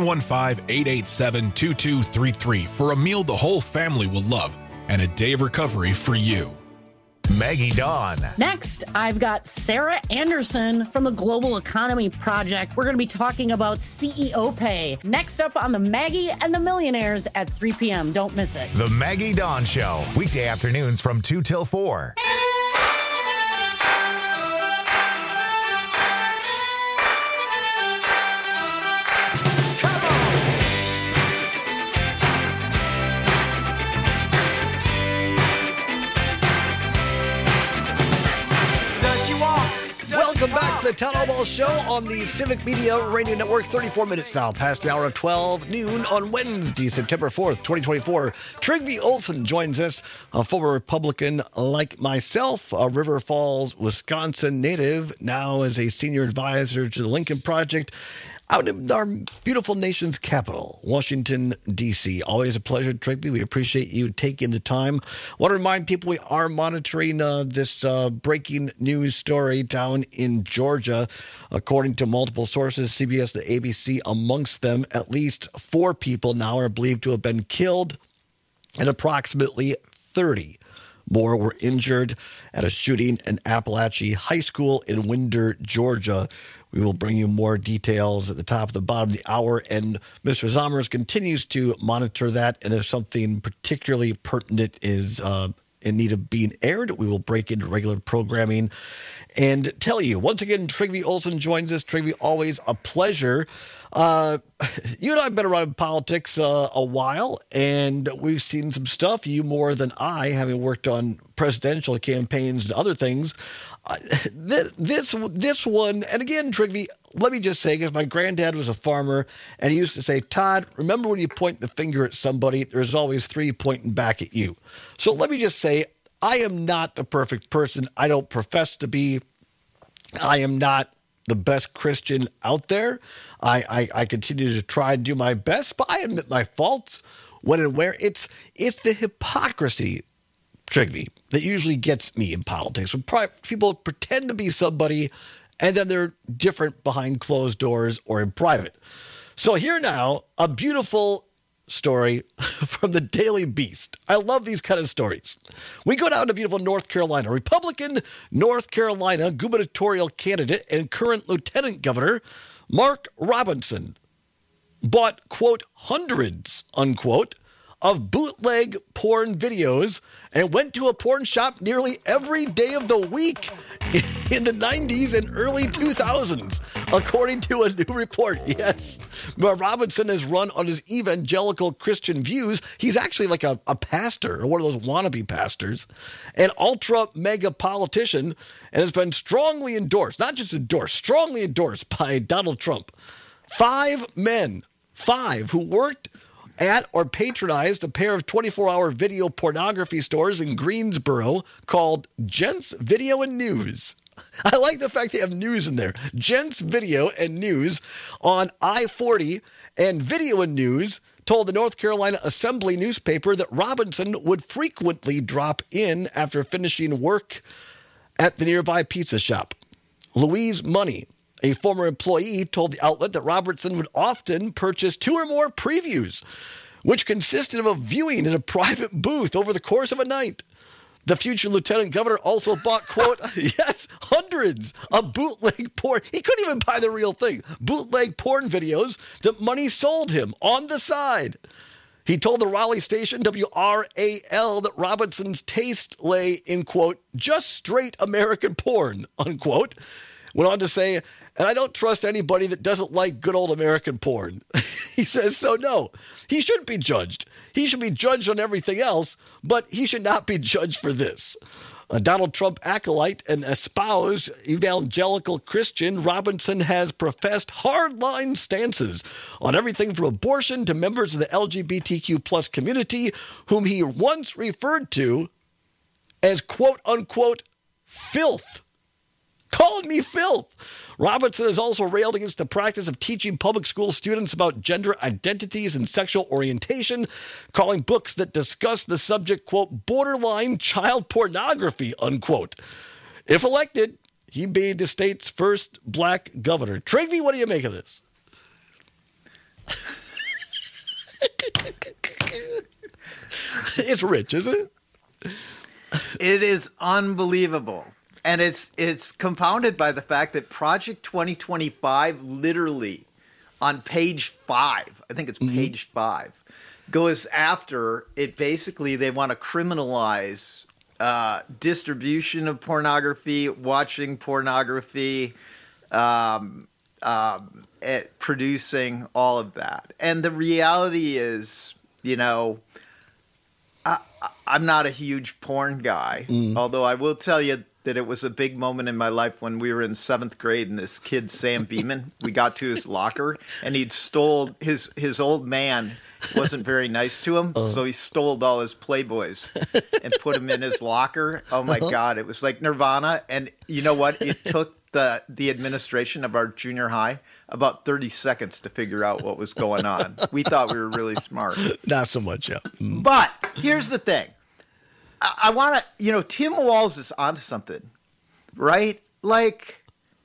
715-887-2233 for a meal the whole family will love and a day of recovery for you. Maggie Dawn. Next, I've got Sarah Anderson from the Global Economy Project. We're going to be talking about CEO pay. Next up on the Maggie and the Millionaires at 3 p.m. Don't miss it. The Maggie Dawn Show. Weekday afternoons from 2 till 4. the Town Hall Show on the Civic Media Radio Network. 34 minutes now past the hour of 12 noon on Wednesday, September 4th, 2024. Trygve Olson joins us, a former Republican like myself, a River Falls, Wisconsin native, now as a senior advisor to the Lincoln Project, out in our beautiful nation's capital, Washington, D.C. Always a pleasure, Trygve. We appreciate you taking the time. I want to remind people we are monitoring this breaking news story down in Georgia. According to multiple sources, CBS and ABC amongst them, at least 4 people now are believed to have been killed and approximately 30 more were injured at a shooting in Appalachia High School in Winder, Georgia. We will bring you more details at the top of the bottom of the hour, and Mr. Zommers continues to monitor that, and if something particularly pertinent is in need of being aired, we will break into regular programming and tell you. Once again, Trygve Olson joins us. Trygve, always a pleasure. You and I have been around politics a while, and we've seen some stuff, you more than I, having worked on presidential campaigns and other things. This one, and again, Trygve, let me just say, because my granddad was a farmer, and he used to say, Todd, remember when you point the finger at somebody, there's always 3 pointing back at you. So let me just say, I am not the perfect person. I don't profess to be. I am not the best Christian out there. I continue to try to do my best, but I admit my faults when and where. It's the hypocrisy, Trygve, that usually gets me in politics. When people pretend to be somebody, and then they're different behind closed doors or in private. So here now, a beautiful story from the Daily Beast. I love these kind of stories. We go down to beautiful North Carolina. Republican North Carolina gubernatorial candidate and current lieutenant governor Mark Robinson bought, quote, hundreds, unquote, of bootleg porn videos and went to a porn shop nearly every day of the week in the 90s and early 2000s, according to a new report. Yes, Robinson has run on his evangelical Christian views. He's actually like a pastor, or one of those wannabe pastors, an ultra-mega politician, and has been strongly endorsed, not just endorsed, strongly endorsed by Donald Trump. 5 men, who worked at or patronized a pair of 24-hour video pornography stores in Greensboro called Gents Video and News. I like the fact they have news in there. Gents Video and News on I-40, and Video and News told the North Carolina Assembly newspaper that Robinson would frequently drop in after finishing work at the nearby pizza shop. Louise Money, a former employee, told the outlet that Robertson would often purchase 2 or more previews, which consisted of a viewing in a private booth over the course of a night. The future lieutenant governor also bought, quote, yes, hundreds of bootleg porn. He couldn't even buy the real thing. Bootleg porn videos that Money sold him on the side. He told the Raleigh station WRAL that Robinson's taste lay in, quote, just straight American porn, unquote. Went on to say, and I don't trust anybody that doesn't like good old American porn. He says, so no, he shouldn't be judged. He should be judged on everything else, but he should not be judged for this. A Donald Trump acolyte and espoused evangelical Christian, Robinson has professed hardline stances on everything from abortion to members of the LGBTQ plus community, whom he once referred to as, quote unquote, filth. Calling me filth. Robinson has also railed against the practice of teaching public school students about gender identities and sexual orientation, calling books that discuss the subject, quote, borderline child pornography, unquote. If elected, he'd be the state's first black governor. Trygve, what do you make of this? It's rich, isn't it? It is unbelievable. And it's compounded by the fact that Project 2025 literally on page 5, I think it's page 5, goes after it. Basically, they want to criminalize distribution of pornography, watching pornography, producing all of that. And the reality is, you know, I'm not a huge porn guy, although I will tell you that it was a big moment in my life when we were in 7th grade and this kid, Sam Beeman, we got to his locker and he'd stole his old man wasn't very nice to him. So he stole all his Playboys and put them in his locker. Oh my God. It was like Nirvana. And you know what? It took the administration of our junior high about 30 seconds to figure out what was going on. We thought we were really smart. Not so much, yeah. But here's the thing. I want to, Tim Walz is onto something, right? Like,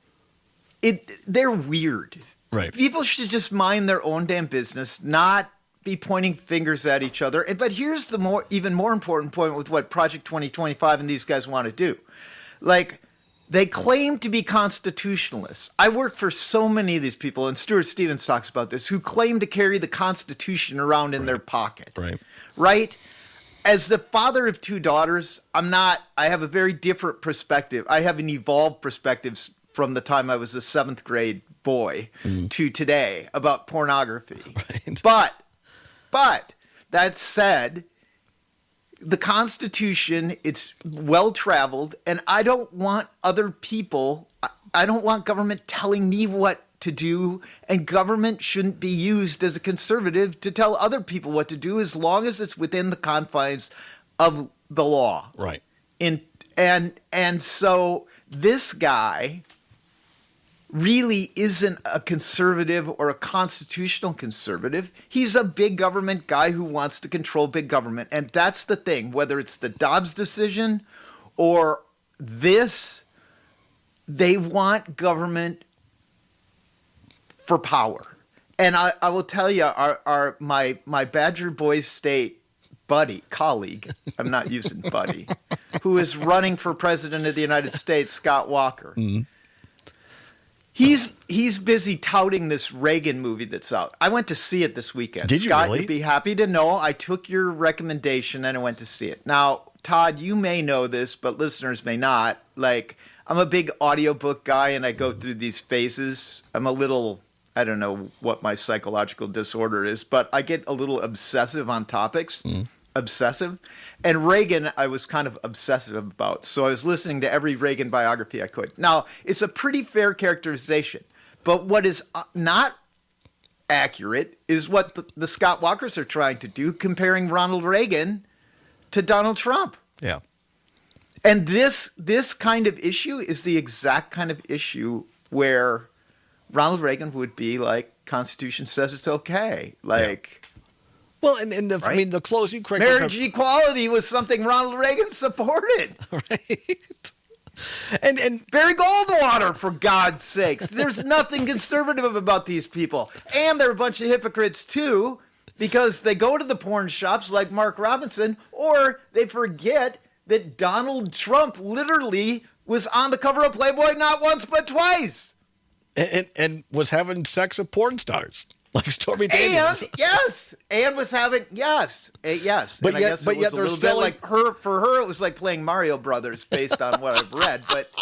they're weird. Right. People should just mind their own damn business, not be pointing fingers at each other. But here's the even more important point with what Project 2025 and these guys want to do. Like, they claim to be constitutionalists. I work for so many of these people, and Stuart Stevens talks about this, who claim to carry the Constitution around in their pocket. Right? As the father of 2 daughters, I have a very different perspective. I have an evolved perspective from the time I was a 7th grade boy to today about pornography. Right. But that said, the Constitution, it's well-traveled, and I don't want other people, I don't want government telling me what to do, and government shouldn't be used as a conservative to tell other people what to do as long as it's within the confines of the law. Right. And so this guy really isn't a conservative or a constitutional conservative. He's a big government guy who wants to control big government. And that's the thing, whether it's the Dobbs decision or this, they want government for power. And I will tell you, my Badger Boys State colleague, I'm not using buddy, who is running for president of the United States, Scott Walker. He's busy touting this Reagan movie that's out. I went to see it this weekend. Did you Scott, really? You'd be happy to know I took your recommendation and I went to see it. Now, Todd, you may know this, but listeners may not. Like, I'm a big audiobook guy and I go through these phases. I'm a little, I don't know what my psychological disorder is, but I get a little obsessive on topics. Obsessive. And Reagan, I was kind of obsessive about. So I was listening to every Reagan biography I could. Now, it's a pretty fair characterization. But what is not accurate is what the Scott Walkers are trying to do, comparing Ronald Reagan to Donald Trump. Yeah. And this kind of issue is the exact kind of issue where Ronald Reagan would be like, Constitution says it's okay. Like... Well, right? I mean, the close you correct. Marriage equality was something Ronald Reagan supported. Right. And Barry Goldwater, for God's sakes. There's nothing conservative about these people. And they're a bunch of hypocrites, too, because they go to the porn shops like Mark Robinson, or they forget that Donald Trump literally was on the cover of Playboy not once but twice. And was having sex with porn stars. Like Stormy Daniels. And was having, yes. But and yet they're still like for her, it was like playing Mario Brothers based on what I've read. But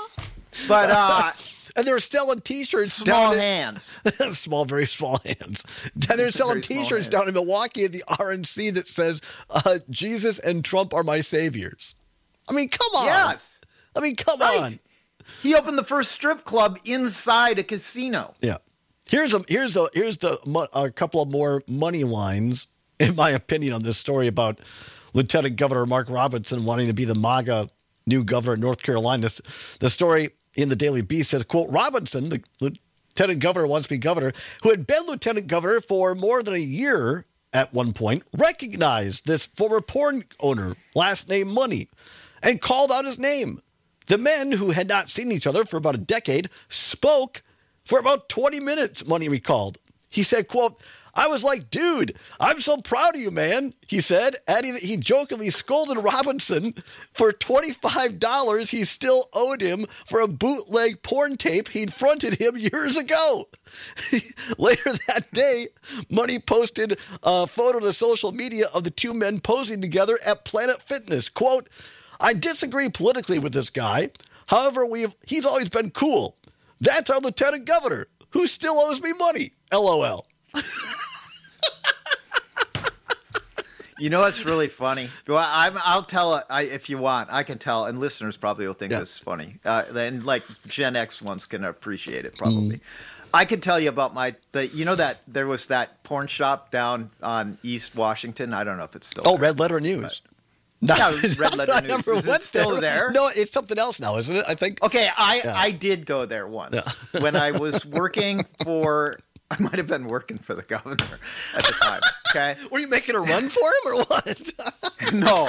and they're selling T-shirts. Small hands. Very small hands. They're selling T-shirts down in Milwaukee at the RNC that says, Jesus and Trump are my saviors. I mean, come on. Yes. I mean, come on. He opened the first strip club inside a casino. Yeah. Here's a couple of more money lines, in my opinion, on this story about Lieutenant Governor Mark Robinson wanting to be the MAGA new governor of North Carolina. The story in the Daily Beast says, quote, Robinson, the lieutenant governor wants to be governor, who had been lieutenant governor for more than a year at one point, recognized this former porn owner, last name Money, and called out his name. The men, who had not seen each other for about a decade, spoke for about 20 minutes, Money recalled. He said, quote, I was like, dude, I'm so proud of you, man, he said, adding that he jokingly scolded Robinson for $25 he still owed him for a bootleg porn tape he'd fronted him years ago. Later that day, Money posted a photo to social media of the two men posing together at Planet Fitness. Quote, I disagree politically with this guy. However, he's always been cool. That's our lieutenant governor, who still owes me money. LOL. You know what's really funny? Well, I'll tell it if you want. I can tell, and listeners probably will think this is funny. And like Gen X ones can appreciate it probably. I can tell you about that there was that porn shop down on East Washington. I don't know if it's still there. Red Letter News. Yeah, Red Letter News. Is it still there? No, it's something else now, isn't it? I think. Okay, I did go there once when I was working for. I might have been working for the governor at the time. Okay, were you making a run for him or what? No.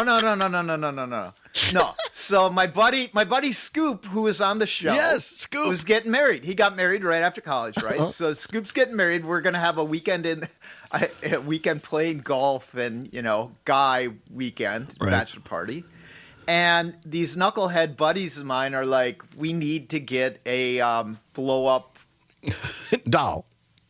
So my buddy Scoop, who was on the show, Scoop was getting married. He got married right after college, right? So Scoop's getting married. We're gonna have a weekend playing golf and guy weekend bachelor party. And these knucklehead buddies of mine are like, we need to get a blow up doll,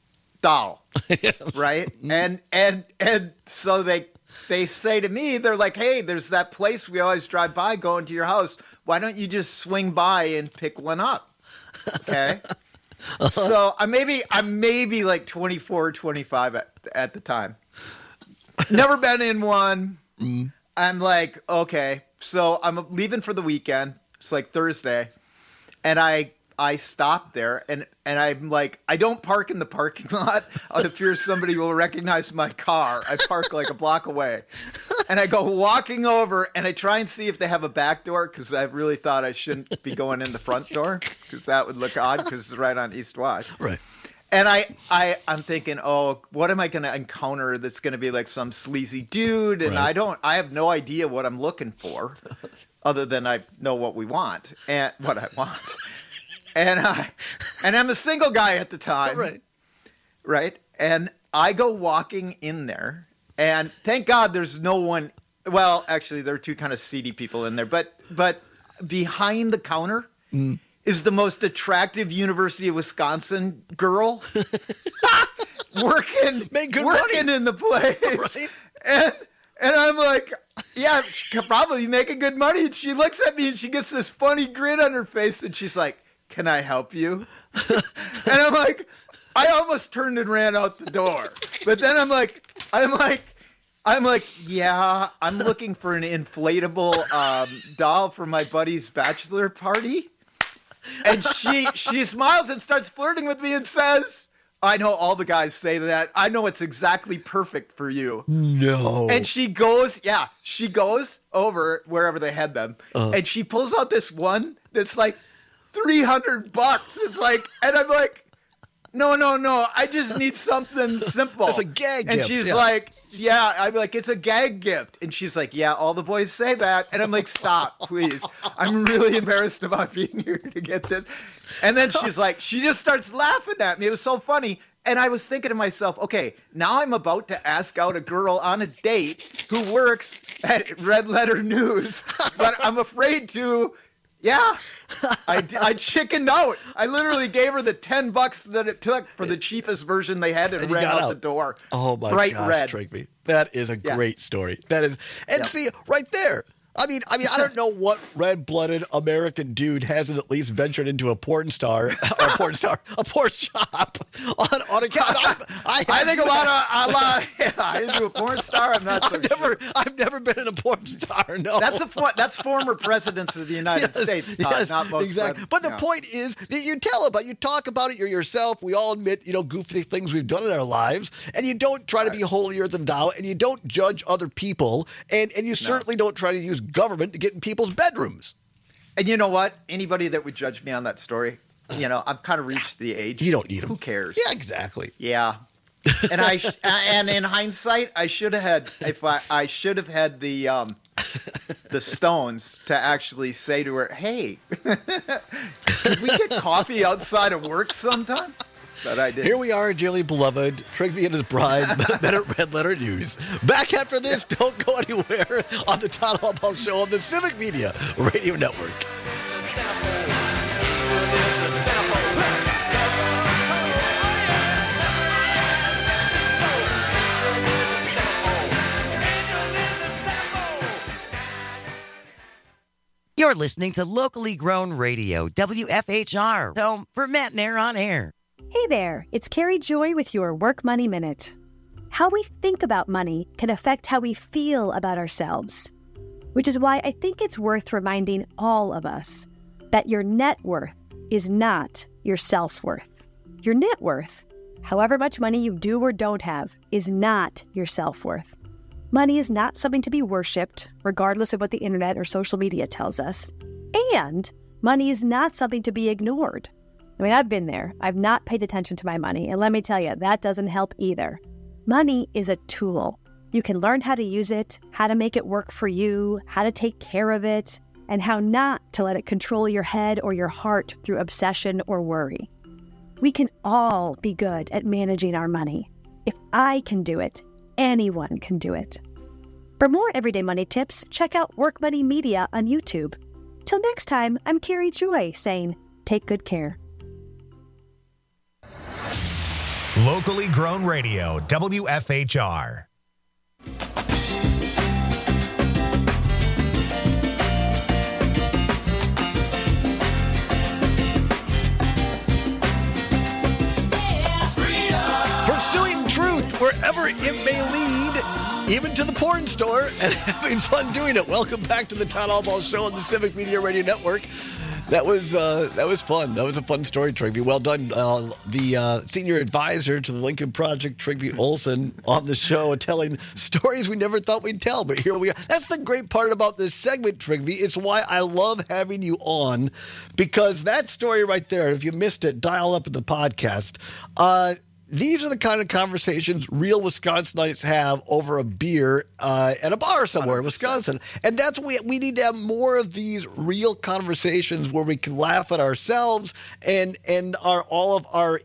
right? And so they say to me, they're like, hey, there's that place we always drive by going to your house. Why don't you just swing by and pick one up? Okay. So I'm maybe like 24 or 25 at the time. Never been in one. I'm like, okay. So I'm leaving for the weekend. It's like Thursday. And I stopped there and I'm like, I don't park in the parking lot out of fear somebody will recognize my car. I park like a block away. And I go walking over and I try and see if they have a back door because I really thought I shouldn't be going in the front door because that would look odd because it's right on East Wash. Right. And I'm thinking, oh, what am I going to encounter that's going to be like some sleazy dude? And I have no idea what I'm looking for other than I know what we want and what I want. And I'm a single guy at the time. Right. And I go walking in there and thank God there's no one. Well, actually there are two kind of seedy people in there, but behind the counter is the most attractive University of Wisconsin girl working in the place. Right. And I'm like, yeah, she could probably making good money. And she looks at me and she gets this funny grin on her face and she's like, can I help you? And I'm like, I almost turned and ran out the door. But then I'm like, yeah, I'm looking for an inflatable doll for my buddy's bachelor party. And she smiles and starts flirting with me and says, I know all the guys say that. I know it's exactly perfect for you. No. And she goes over wherever they had them. And she pulls out this one that's like $300. It's like, and I'm like, no. I just need something simple. It's a gag gift. And she's like, yeah. I'm like, it's a gag gift. And she's like, yeah, all the boys say that. And I'm like, stop, please. I'm really embarrassed about being here to get this. And then she's like, she just starts laughing at me. It was so funny. And I was thinking to myself, okay, now I'm about to ask out a girl on a date who works at Red Letter News, but I'm afraid to. Yeah, I chickened out. I literally gave her the $10 that it took for the cheapest version they had and ran out the door. Oh my Bright gosh, red. Trigby. That is a great story. That is, and see right there. I mean, I don't know what red-blooded American dude hasn't at least ventured into a porn shop on account. I think a lot. Into a porn star. I'm not. I've never been in a porn star. No, that's former presidents of the United States. Todd, yes, not most exactly. But the point is that you talk about it yourself. We all admit, goofy things we've done in our lives, and you don't try to be holier than thou, and you don't judge other people, and you certainly don't try to use government to get in people's bedrooms. And you know what? Anybody that would judge me on that story, I've kind of reached the age. You don't need them. Who cares? Yeah, exactly. Yeah. And and in hindsight, I should have had the stones to actually say to her, "Hey, could we get coffee outside of work sometime?" But I did. Here we are, dearly beloved, Trigby and his bride, met at Red Letter News. Back after this, don't go anywhere on the Todd Hallball Show on the Civic Media Radio Network. You're listening to locally grown radio, WFHR, home for Matt and Air on Air. Hey there, it's Carrie Joy with your Work Money Minute. How we think about money can affect how we feel about ourselves, which is why I think it's worth reminding all of us that your net worth is not your self-worth. Your net worth, however much money you do or don't have, is not your self-worth. Money is not something to be worshipped, regardless of what the internet or social media tells us. And money is not something to be ignored. I mean, I've been there. I've not paid attention to my money, and let me tell you, that doesn't help either. Money is a tool. You can learn how to use it, how to make it work for you, how to take care of it, and how not to let it control your head or your heart through obsession or worry. We can all be good at managing our money. If I can do it, anyone can do it. For more everyday money tips, check out Work Money Media on YouTube. Till next time, I'm Carrie Joy saying, take good care. Locally grown radio, WFHR. Pursuing truth wherever it may lead, even to the porn store, and having fun doing it. Welcome back to the Todd Albaugh Show on the Civic Media Radio Network. That was fun. That was a fun story, Trygve. Well done. The senior advisor to the Lincoln Project, Trygve Olsen, on the show, telling stories we never thought we'd tell. But here we are. That's the great part about this segment, Trygve. It's why I love having you on, because that story right there, if you missed it, dial up in the podcast. These are the kind of conversations real Wisconsinites have over a beer at a bar somewhere 100%. In Wisconsin. And that's what we need to have more of these real conversations where we can laugh at ourselves and all of our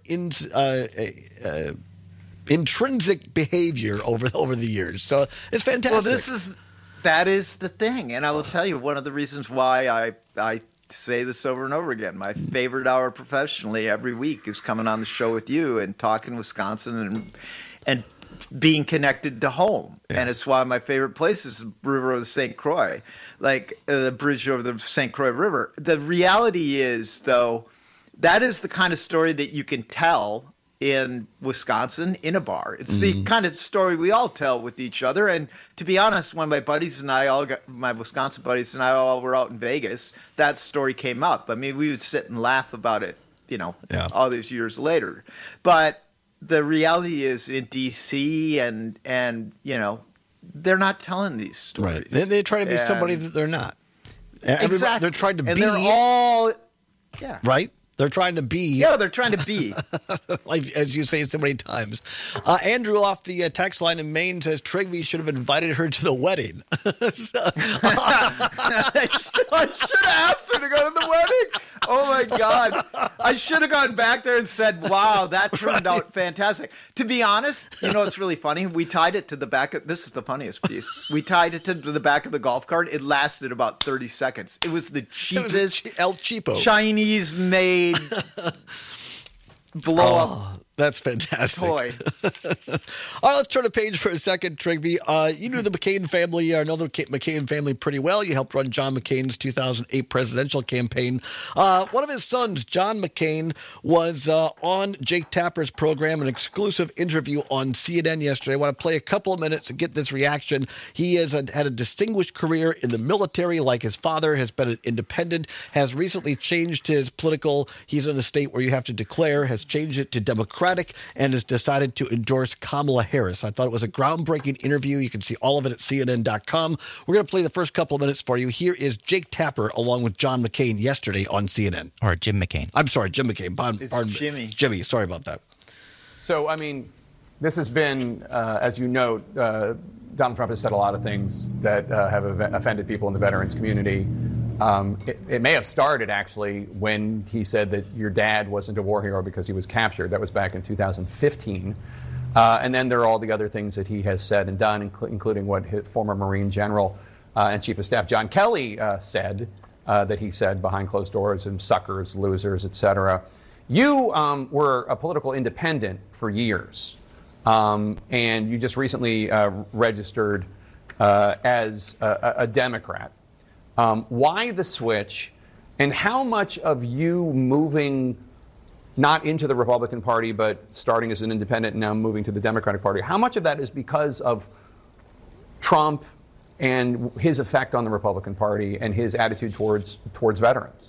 intrinsic behavior over the years. So it's fantastic. Well, that is the thing. And I will tell you, one of the reasons why I say this over and over again. My favorite hour professionally every week is coming on the show with you and talking Wisconsin and being connected to home. Yeah. And it's why my favorite place is the River of the St. Croix, like the bridge over the St. Croix River. The reality is, though, that is the kind of story that you can tell in Wisconsin in a bar. It's the kind of story we all tell with each other. And to be honest, when my buddies and my Wisconsin buddies and I all were out in Vegas, that story came up. I mean, we would sit and laugh about it, all these years later. But the reality is in D.C. and they're not telling these stories. Right. They try to be somebody that they're not. Exactly. They're trying to be. They're all, right? They're trying to be. Yeah, they're trying to be. Like, as you say so many times. Andrew off the text line in Maine says Trygve should have invited her to the wedding. I should have asked her to go to the wedding. Oh, my God. I should have gone back there and said, wow, that turned out fantastic. To be honest, it's really funny. We tied it to the back of – this is the funniest piece. We tied it to the back of the golf cart. It lasted about 30 seconds. It was the cheapest El Cheapo Chinese-made blow-up. That's fantastic. Toy. All right, let's turn a page for a second, Trygve. You knew the McCain family, or know the McCain family pretty well. You helped run John McCain's 2008 presidential campaign. One of his sons, John McCain, was on Jake Tapper's program, an exclusive interview on CNN yesterday. I want to play a couple of minutes and get this reaction. He has had a distinguished career in the military, like his father, has been an independent, has recently changed his political, he's in a state where you have to declare, has changed it to Democratic, and has decided to endorse Kamala Harris. I thought it was a groundbreaking interview. You can see all of it at CNN.com. We're going to play the first couple of minutes for you. Here is Jake Tapper along with John McCain yesterday on CNN. Or Jim McCain. I'm sorry, Jim McCain. Pardon Jimmy. Jimmy, sorry about that. So, I mean, this has been, as you note, Donald Trump has said a lot of things that have offended people in the veterans community. It may have started, actually, when he said that your dad wasn't a war hero because he was captured. That was back in 2015. And then there are all the other things that he has said and done, including what his former Marine General and Chief of Staff John Kelly said, that he said behind closed doors, and suckers, losers, etc. You were a political independent for years, and you just recently registered as a Democrat. Why the switch, and how much of you moving not into the Republican Party, but starting as an independent and now moving to the Democratic Party. How much of that is because of Trump and his effect on the Republican Party and his attitude towards veterans?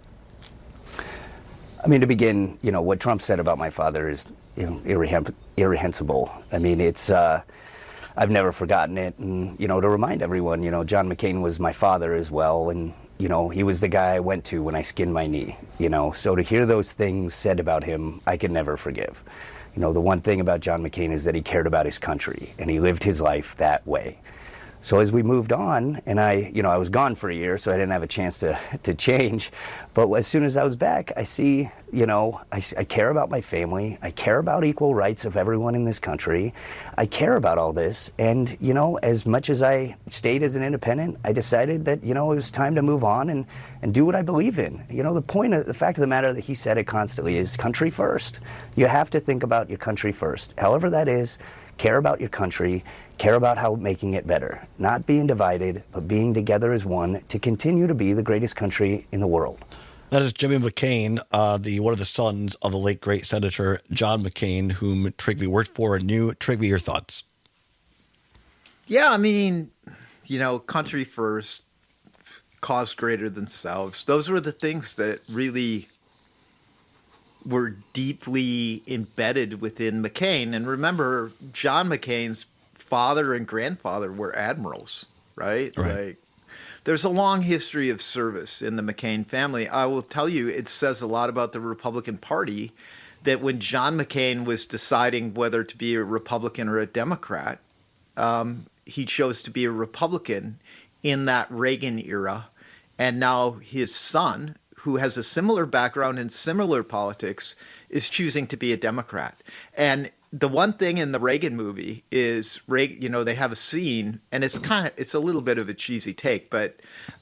I mean, to begin, what Trump said about my father is irreprehensible. I mean, it's I've never forgotten it. And, to remind everyone, John McCain was my father as well. And, he was the guy I went to when I skinned my knee, So to hear those things said about him, I could never forgive. The one thing about John McCain is that he cared about his country and he lived his life that way. So as we moved on, and I was gone for a year, so I didn't have a chance to change. But as soon as I was back, I see, I care about my family. I care about equal rights of everyone in this country. I care about all this. And, as much as I stayed as an independent, I decided that, it was time to move on and do what I believe in. The fact of the matter that he said it constantly is country first. You have to think about your country first. However that is, care about your country. Care about how making it better, not being divided, but being together as one to continue to be the greatest country in the world. That is Jimmy McCain, one of the sons of the late great Senator John McCain, whom Trygve worked for. New Trygve, your thoughts? Yeah, I mean, country first, cause greater than selves. Those were the things that really were deeply embedded within McCain. And remember, John McCain's father and grandfather were admirals, right? Like, there's a long history of service in the McCain family. I will tell you, it says a lot about the Republican Party that when John McCain was deciding whether to be a Republican or a Democrat, he chose to be a Republican in that Reagan era. And now his son, who has a similar background in similar politics, is choosing to be a Democrat. And the one thing in the Reagan movie is, they have a scene, and it's a little bit of a cheesy take, but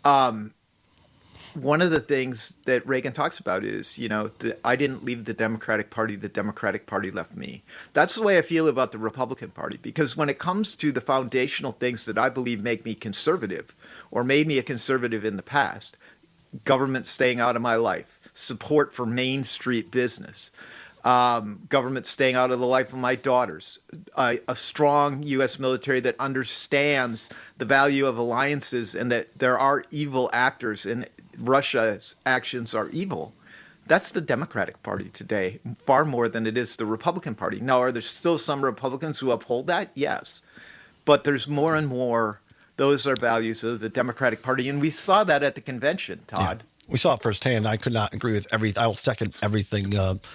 one of the things that Reagan talks about is, I didn't leave the Democratic Party left me. That's the way I feel about the Republican Party, because when it comes to the foundational things that I believe make me conservative, or made me a conservative in the past, government staying out of my life, support for Main Street business, government staying out of the life of my daughters, a strong U.S. military that understands the value of alliances and that there are evil actors and Russia's actions are evil. That's the Democratic Party today, far more than it is the Republican Party. Now, are there still some Republicans who uphold that? Yes. But there's more and more. Those are values of the Democratic Party. And we saw that at the convention, Todd. Yeah. We saw it firsthand. I could not agree with everything. I will second everything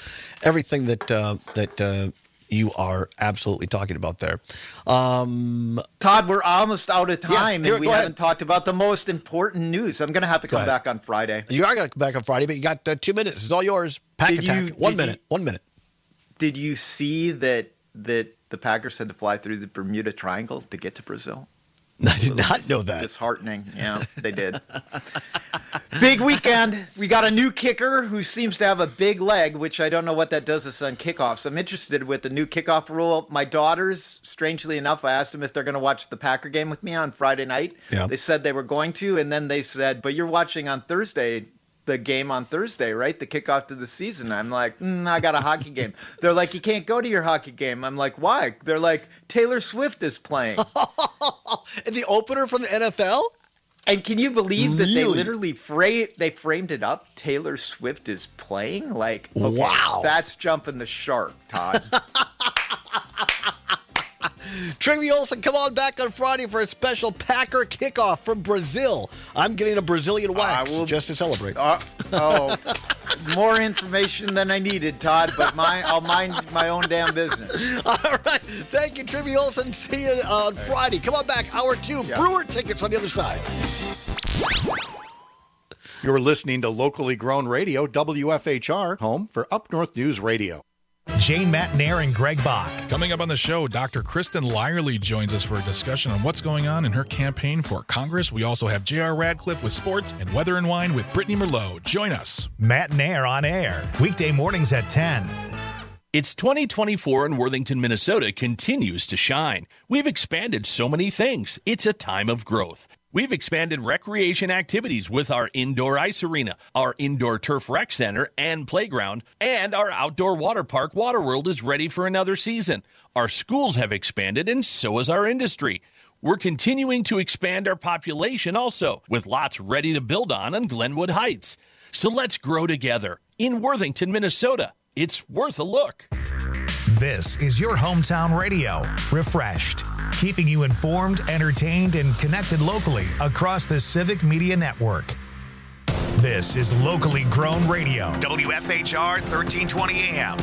that you are absolutely talking about there. Todd, we're almost out of time, and we haven't talked about the most important news. I'm going to have to come back on Friday. You are going to come back on Friday, but you got 2 minutes. It's all yours. Pack attack. 1 minute. 1 minute. Did you see that the Packers had to fly through the Bermuda Triangle to get to Brazil? I did not know that. Disheartening. Yeah, they did. Big weekend. We got a new kicker who seems to have a big leg, which I don't know what that does us on kickoffs. I'm interested with the new kickoff rule. My daughters, strangely enough, I asked them if they're going to watch the Packer game with me on Friday night. Yeah. They said they were going to, and then they said, but you're watching on Thursday, the game on Thursday, right? The kickoff to the season. I'm like, I got a hockey game. They're like, you can't go to your hockey game. I'm like, why? They're like, Taylor Swift is playing. The opener from the NFL? And can you believe that they literally framed it up? Taylor Swift is playing? Like, okay, wow. That's jumping the shark, Todd. Trygve Olsen, come on back on Friday for a special Packer kickoff from Brazil. I'm getting a Brazilian wax just to celebrate. More information than I needed, Todd, but I'll mind my own damn business. All right. Thank you, Trygve Olsen. See you on Friday. Come on back, hour 2. Yep. Brewer tickets on the other side. You're listening to locally grown radio, WFHR, home for Up North News Radio. Jane Matnair and Greg Bach. Coming up on the show, Dr. Kristen Lyerly joins us for a discussion on what's going on in her campaign for Congress. We also have J.R. Radcliffe with sports and Weather and Wine with Brittany Merlot. Join us. Matnair on air, weekday mornings at 10. It's 2024 and Worthington, Minnesota continues to shine. We've expanded so many things. It's a time of growth. We've expanded recreation activities with our indoor ice arena, our indoor turf rec center and playground, and our outdoor water park, Waterworld, is ready for another season. Our schools have expanded, and so has our industry. We're continuing to expand our population also, with lots ready to build on Glenwood Heights. So let's grow together in Worthington, Minnesota. It's worth a look. This is your hometown radio, Refreshed, keeping you informed, entertained, and connected locally across the Civic Media Network. This is locally grown radio, WFHR 1320 AM,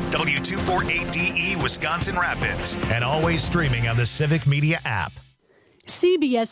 W248DE Wisconsin Rapids, and always streaming on the Civic Media app. CBS